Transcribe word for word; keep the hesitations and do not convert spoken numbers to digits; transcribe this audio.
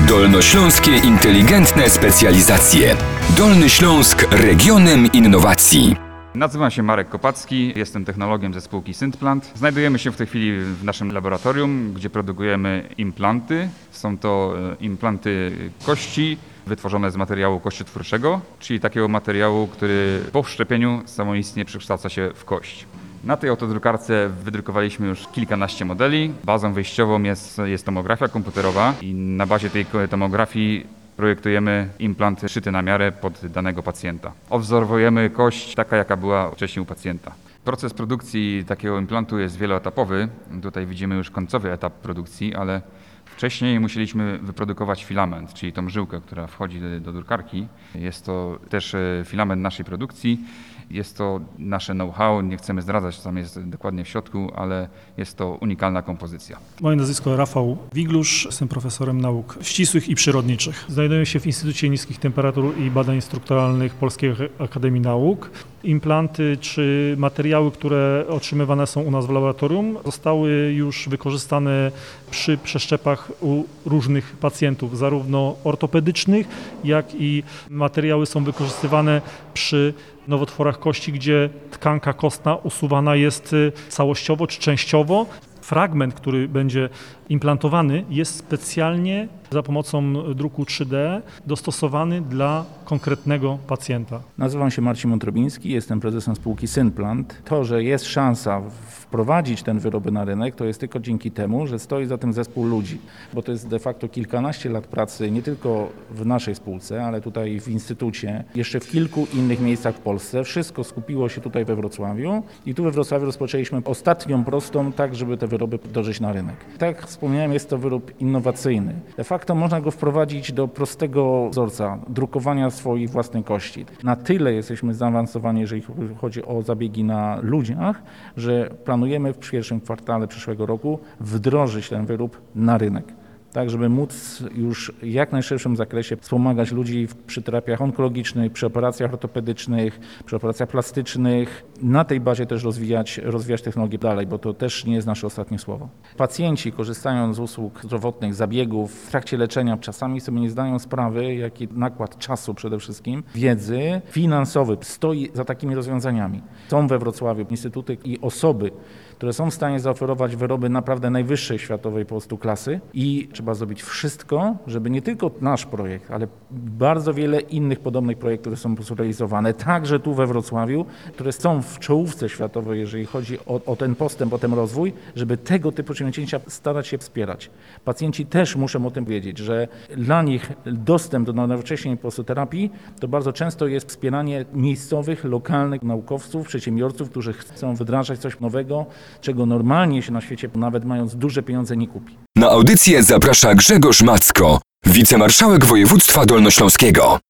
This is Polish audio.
Dolnośląskie inteligentne specjalizacje. Dolny Śląsk regionem innowacji. Nazywam się Marek Kopacki, jestem technologiem ze spółki Syntplant. Znajdujemy się w tej chwili w naszym laboratorium, gdzie produkujemy implanty. Są to implanty kości wytworzone z materiału kościotwórczego, czyli takiego materiału, który po wszczepieniu samoistnie przekształca się w kość. Na tej autodrukarce wydrukowaliśmy już kilkanaście modeli. Bazą wyjściową jest, jest tomografia komputerowa i na bazie tej tomografii projektujemy implant szyty na miarę pod danego pacjenta. Odwzorowujemy kość taka, jaka była wcześniej u pacjenta. Proces produkcji takiego implantu jest wieloetapowy. Tutaj widzimy już końcowy etap produkcji, ale wcześniej musieliśmy wyprodukować filament, czyli tą żyłkę, która wchodzi do drukarki. Jest to też filament naszej produkcji. Jest to nasze know-how, nie chcemy zdradzać, co tam jest dokładnie w środku, ale jest to unikalna kompozycja. Moje nazwisko Rafał Wiglusz, jestem profesorem nauk ścisłych i przyrodniczych. Znajduję się w Instytucie Niskich Temperatur i Badań Strukturalnych Polskiej Akademii Nauk. Implanty czy materiały, które otrzymywane są u nas w laboratorium, zostały już wykorzystane przy przeszczepach u różnych pacjentów, zarówno ortopedycznych, jak i materiały są wykorzystywane przy nowotworach kości, gdzie tkanka kostna usuwana jest całościowo czy częściowo. Fragment, który będzie implantowany, jest specjalnie za pomocą druku trzy D dostosowany dla konkretnego pacjenta. Nazywam się Marcin Wątrobiński, jestem prezesem spółki Syntplant. To, że jest szansa wprowadzić ten wyroby na rynek, to jest tylko dzięki temu, że stoi za tym zespół ludzi, bo to jest de facto kilkanaście lat pracy nie tylko w naszej spółce, ale tutaj w Instytucie, jeszcze w kilku innych miejscach w Polsce. Wszystko skupiło się tutaj we Wrocławiu i tu we Wrocławiu rozpoczęliśmy ostatnią prostą, tak żeby te wyroby wdrożyć na rynek. Tak jak wspomniałem, jest to wyrób innowacyjny. De facto można go wprowadzić do prostego wzorca drukowania swoich własnych kości. Na tyle jesteśmy zaawansowani, jeżeli chodzi o zabiegi na ludziach, że planujemy w pierwszym kwartale przyszłego roku wdrożyć ten wyrób na rynek. Tak, żeby móc już w jak najszerszym zakresie wspomagać ludzi przy terapiach onkologicznych, przy operacjach ortopedycznych, przy operacjach plastycznych. Na tej bazie też rozwijać, rozwijać technologię dalej, bo to też nie jest nasze ostatnie słowo. Pacjenci korzystają z usług zdrowotnych, zabiegów w trakcie leczenia, czasami sobie nie zdają sprawy, jaki nakład czasu przede wszystkim, wiedzy, finansowy stoi za takimi rozwiązaniami. Są we Wrocławiu instytuty i osoby, które są w stanie zaoferować wyroby naprawdę najwyższej światowej po prostu klasy i trzeba zrobić wszystko, żeby nie tylko nasz projekt, ale bardzo wiele innych podobnych projektów, które są po prostu realizowane, także tu we Wrocławiu, które są w czołówce światowej, jeżeli chodzi o, o ten postęp, o ten rozwój, żeby tego typu przedsięwzięcia starać się wspierać. Pacjenci też muszą o tym wiedzieć, że dla nich dostęp do nowocześnej po prostu terapii to bardzo często jest wspieranie miejscowych, lokalnych naukowców, przedsiębiorców, którzy chcą wdrażać coś nowego, czego normalnie się na świecie, nawet mając duże pieniądze, nie kupi. Na audycję zaprasza Grzegorz Macko, wicemarszałek województwa dolnośląskiego.